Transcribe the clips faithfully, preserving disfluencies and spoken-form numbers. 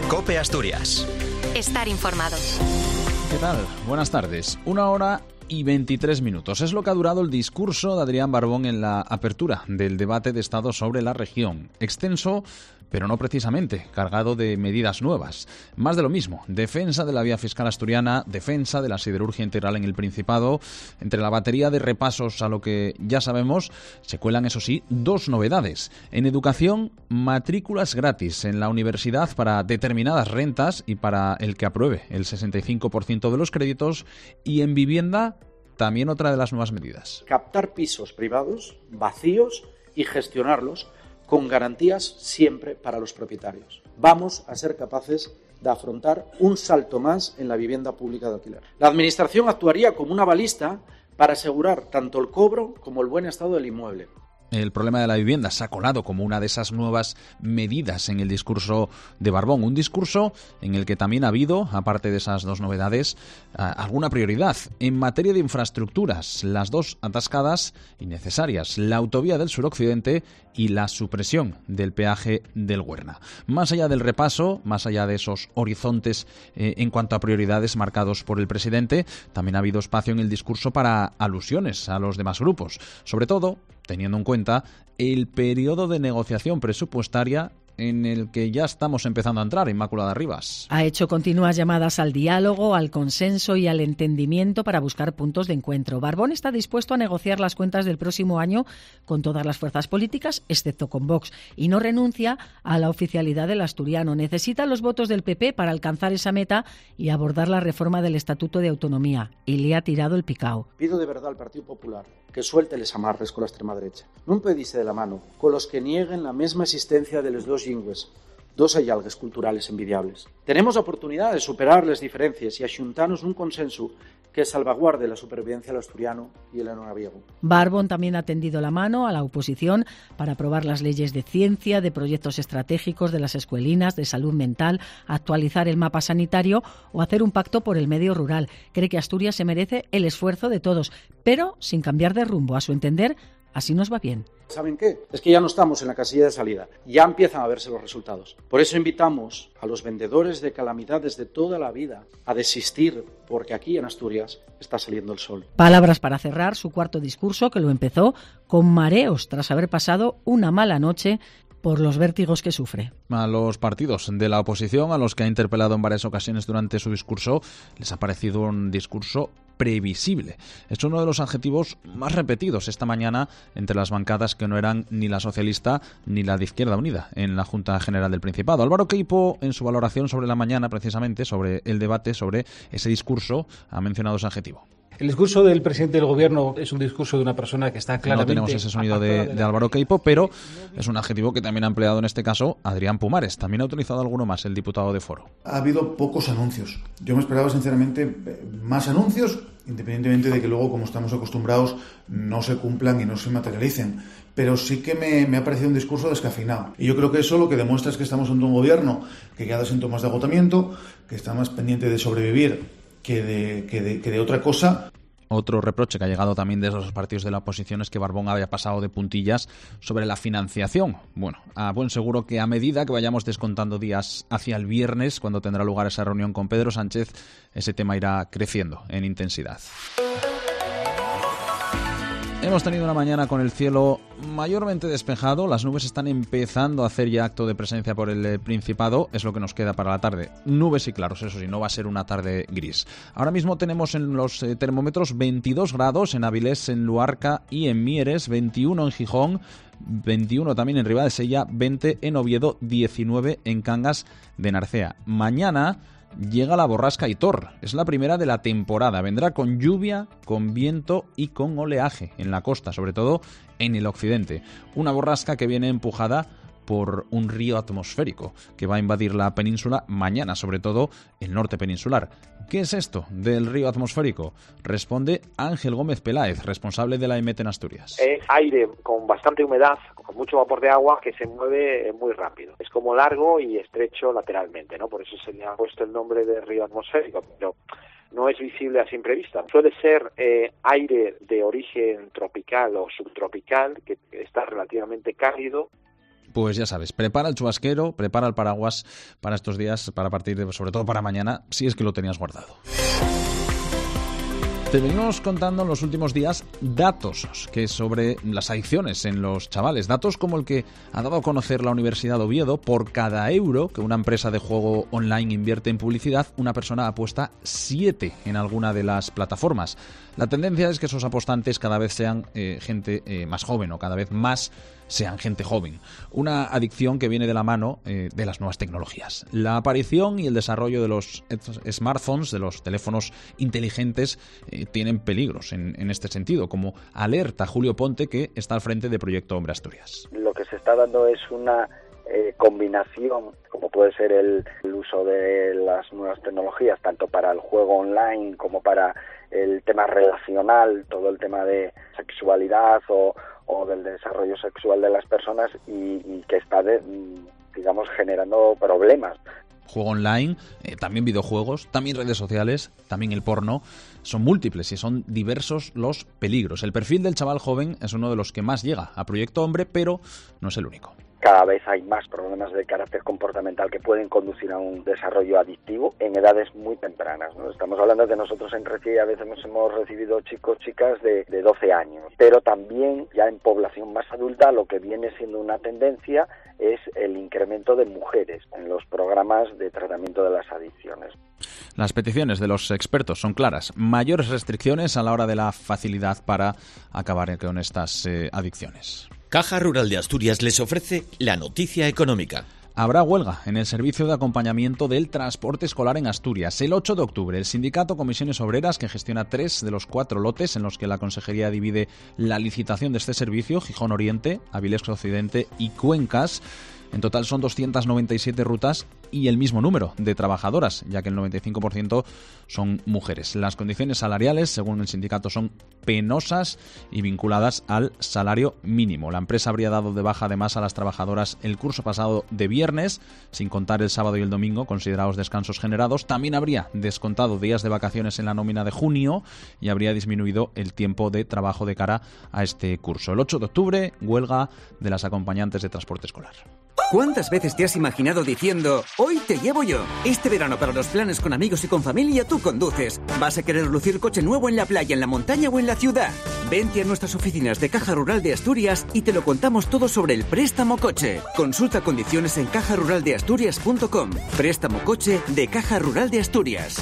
COPE Asturias. Estar informado. ¿Qué tal? Buenas tardes. Una hora y veintitrés minutos. Es lo que ha durado el discurso de Adrián Barbón en la apertura del debate de Estado sobre la región. Extenso, pero no precisamente, cargado de medidas nuevas. Más de lo mismo, defensa de la vía fiscal asturiana, defensa de la siderurgia integral en el Principado. Entre la batería de repasos a lo que ya sabemos, se cuelan, eso sí, dos novedades. En educación, matrículas gratis en la universidad para determinadas rentas y para el que apruebe el sesenta y cinco por ciento de los créditos. Y en vivienda, también otra de las nuevas medidas. Captar pisos privados, vacíos, y gestionarlos con garantías siempre para los propietarios. Vamos a ser capaces de afrontar un salto más en la vivienda pública de alquiler. La Administración actuaría como una balista para asegurar tanto el cobro como el buen estado del inmueble. El problema de la vivienda se ha colado como una de esas nuevas medidas en el discurso de Barbón. Un discurso en el que también ha habido, aparte de esas dos novedades, alguna prioridad. En materia de infraestructuras, las dos atascadas y necesarias, la autovía del suroccidente y la supresión del peaje del Huerna. Más allá del repaso, más allá de esos horizontes eh, en cuanto a prioridades marcados por el presidente, también ha habido espacio en el discurso para alusiones a los demás grupos. Sobre todo, teniendo en cuenta el periodo de negociación presupuestaria en el que ya estamos empezando a entrar, Inmaculada Rivas. Ha hecho continuas llamadas al diálogo, al consenso y al entendimiento para buscar puntos de encuentro. Barbón está dispuesto a negociar las cuentas del próximo año con todas las fuerzas políticas, excepto con Vox, y no renuncia a la oficialidad del asturiano. Necesita los votos del P P para alcanzar esa meta y abordar la reforma del Estatuto de Autonomía, y le ha tirado el picao. Pido de verdad al Partido Popular que suelte les amarres con la extrema derecha. Non pedise de la mano con los que nieguen la mesma existencia de los dos lingües, dos allalgues culturales envidiables. Tenemos a oportunidad de superar las diferencias y axuntarnos un consenso que salvaguarde la supervivencia del asturiano y el enonaviego. Barbón también ha tendido la mano a la oposición para aprobar las leyes de ciencia, de proyectos estratégicos, de las escuelinas, de salud mental, actualizar el mapa sanitario o hacer un pacto por el medio rural. Cree que Asturias se merece el esfuerzo de todos, pero sin cambiar de rumbo. A su entender, así nos va bien. ¿Saben qué? Es que ya no estamos en la casilla de salida, ya empiezan a verse los resultados. Por eso invitamos a los vendedores de calamidades de toda la vida a desistir, porque aquí en Asturias está saliendo el sol. Palabras para cerrar su cuarto discurso, que lo empezó con mareos tras haber pasado una mala noche por los vértigos que sufre. A los partidos de la oposición, a los que ha interpelado en varias ocasiones durante su discurso, les ha parecido un discurso previsible. Es uno de los adjetivos más repetidos esta mañana entre las bancadas que no eran ni la socialista ni la de Izquierda Unida en la Junta General del Principado. Álvaro Queipo, en su valoración sobre la mañana, precisamente sobre el debate, sobre ese discurso, ha mencionado ese adjetivo. El discurso del presidente del Gobierno es un discurso de una persona que está claramente... No tenemos ese sonido de, de Álvaro Queipo, pero es un adjetivo que también ha empleado en este caso Adrián Pumares. También ha utilizado alguno más el diputado de Foro. Ha habido pocos anuncios. Yo me esperaba, sinceramente, más anuncios, independientemente de que luego, como estamos acostumbrados, no se cumplan y no se materialicen. Pero sí que me, me ha parecido un discurso descafeinado. Y yo creo que eso lo que demuestra es que estamos ante un gobierno que ya da síntomas de agotamiento, que está más pendiente de sobrevivir Que de, que, de, que de otra cosa. Otro reproche que ha llegado también de esos partidos de la oposición es que Barbón había pasado de puntillas sobre la financiación. Bueno, a buen seguro que a medida que vayamos descontando días hacia el viernes, cuando tendrá lugar esa reunión con Pedro Sánchez, ese tema irá creciendo en intensidad. Hemos tenido una mañana con el cielo mayormente despejado, las nubes están empezando a hacer ya acto de presencia por el Principado, es lo que nos queda para la tarde. Nubes y claros, eso sí, no va a ser una tarde gris. Ahora mismo tenemos en los eh, termómetros veintidós grados en Avilés, en Luarca y en Mieres, veintiuno en Gijón, veintiuno también en Ribadesella, veinte en Oviedo, diecinueve en Cangas de Narcea. Mañana llega la borrasca Aitor, es la primera de la temporada, vendrá con lluvia, con viento y con oleaje en la costa, sobre todo en el occidente. Una borrasca que viene empujada por un río atmosférico que va a invadir la península mañana, sobre todo el norte peninsular. ¿Qué es esto del río atmosférico? Responde Ángel Gómez Peláez, responsable de la EMET en Asturias. Es aire con bastante humedad, con mucho vapor de agua que se mueve muy rápido. Es como largo y estrecho lateralmente, ¿no? Por eso se le ha puesto el nombre de río atmosférico, pero no es visible a simple vista. Suele ser eh, aire de origen tropical o subtropical, que está relativamente cálido. Pues ya sabes, prepara el chubasquero, prepara el paraguas para estos días, para partir de, sobre todo para mañana, si es que lo tenías guardado. Te venimos contando en los últimos días datos que sobre las adicciones en los chavales, datos como el que ha dado a conocer la Universidad de Oviedo. Por cada euro que una empresa de juego online invierte en publicidad, una persona apuesta siete en alguna de las plataformas. La tendencia es que esos apostantes cada vez sean eh, gente eh, más joven o cada vez más sean gente joven. Una adicción que viene de la mano eh, de las nuevas tecnologías. La aparición y el desarrollo de los smartphones, de los teléfonos inteligentes, eh, tienen peligros en, en este sentido, como alerta Julio Ponte, que está al frente de Proyecto Hombre Asturias. Lo que se está dando es una eh, combinación, como puede ser el, el uso de las nuevas tecnologías, tanto para el juego online como para el tema relacional, todo el tema de sexualidad o o del desarrollo sexual de las personas y, y que está, de, digamos, generando problemas. Juego online, eh, también videojuegos, también redes sociales, también el porno. Son múltiples y son diversos los peligros. El perfil del chaval joven es uno de los que más llega a Proyecto Hombre, pero no es el único. Cada vez hay más problemas de carácter comportamental que pueden conducir a un desarrollo adictivo en edades muy tempranas, ¿no? Estamos hablando de que nosotros en RECI a veces hemos recibido chicos, chicas de, de doce años, pero también ya en población más adulta lo que viene siendo una tendencia es el incremento de mujeres en los programas de tratamiento de las adicciones. Las peticiones de los expertos son claras. Mayores restricciones a la hora de la facilidad para acabar con estas eh, adicciones. Caja Rural de Asturias les ofrece la noticia económica. Habrá huelga en el servicio de acompañamiento del transporte escolar en Asturias. El ocho de octubre, el sindicato Comisiones Obreras, que gestiona tres de los cuatro lotes en los que la Consejería divide la licitación de este servicio, Gijón Oriente, Avilés Occidente y Cuencas, en total son doscientas noventa y siete rutas y el mismo número de trabajadoras, ya que el noventa y cinco por ciento son mujeres. Las condiciones salariales, según el sindicato, son penosas y vinculadas al salario mínimo. La empresa habría dado de baja además a las trabajadoras el curso pasado de viernes, sin contar el sábado y el domingo, considerados descansos generados. También habría descontado días de vacaciones en la nómina de junio y habría disminuido el tiempo de trabajo de cara a este curso. El ocho de octubre, huelga de las acompañantes de transporte escolar. ¿Cuántas veces te has imaginado diciendo, hoy te llevo yo? Este verano para los planes con amigos y con familia tú conduces. ¿Vas a querer lucir coche nuevo en la playa, en la montaña o en la ciudad? Vente a nuestras oficinas de Caja Rural de Asturias y te lo contamos todo sobre el préstamo coche. Consulta condiciones en caja rural de asturias punto com. Préstamo coche de Caja Rural de Asturias.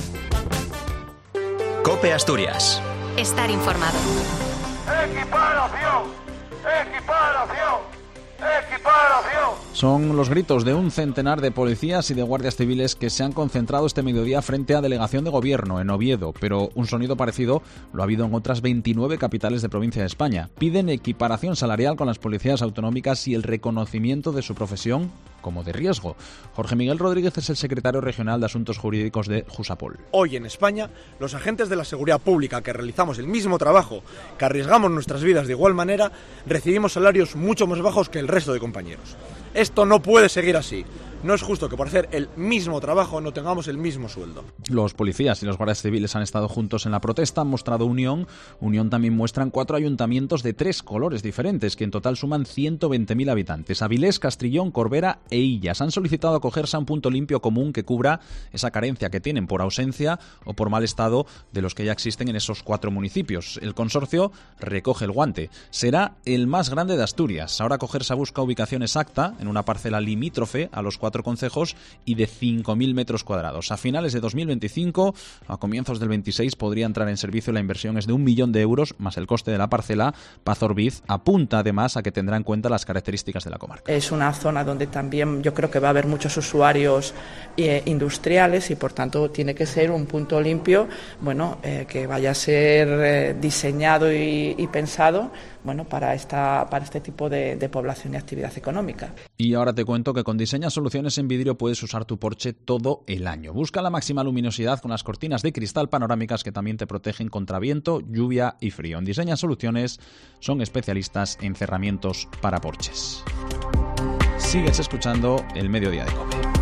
COPE Asturias. Estar informado. ¡Equiparación! ¡Equiparación! ¡Equiparación! Son los gritos de un centenar de policías y de guardias civiles que se han concentrado este mediodía frente a Delegación de Gobierno en Oviedo, pero un sonido parecido lo ha habido en otras veintinueve capitales de provincia de España. Piden equiparación salarial con las policías autonómicas y el reconocimiento de su profesión como de riesgo. Jorge Miguel Rodríguez es el secretario regional de Asuntos Jurídicos de Jusapol. Hoy en España, los agentes de la seguridad pública que realizamos el mismo trabajo, que arriesgamos nuestras vidas de igual manera, recibimos salarios mucho más bajos que el resto de compañeros. Esto no puede seguir así. No es justo que por hacer el mismo trabajo no tengamos el mismo sueldo. Los policías y los guardias civiles han estado juntos en la protesta, han mostrado unión. Unión también muestran cuatro ayuntamientos de tres colores diferentes, que en total suman ciento veinte mil habitantes. Avilés, Castrillón, Corbera e Illas han solicitado acogerse a un punto limpio común que cubra esa carencia que tienen por ausencia o por mal estado de los que ya existen en esos cuatro municipios. El consorcio recoge el guante. Será el más grande de Asturias. Ahora Cogersa busca ubicación exacta en una parcela limítrofe a los cuatro concejos y de cinco mil metros cuadrados. A finales de dos mil veinticinco, a comienzos del veintiséis, podría entrar en servicio. La inversión es de un millón de euros más el coste de la parcela. Paz Orbiz apunta además a que tendrá en cuenta las características de la comarca. Es una zona donde también yo creo que va a haber muchos usuarios eh, industriales y por tanto tiene que ser un punto limpio, bueno, eh, que vaya a ser eh, diseñado y, y pensado, bueno, para esta para este tipo de, de población y actividad económica. Y ahora te cuento que con Diseña Soluciones en Vidrio puedes usar tu Porsche todo el año. Busca la máxima luminosidad con las cortinas de cristal panorámicas que también te protegen contra viento, lluvia y frío. En Diseña Soluciones son especialistas en cerramientos para Porsches. Sigues escuchando El Mediodía de COPE.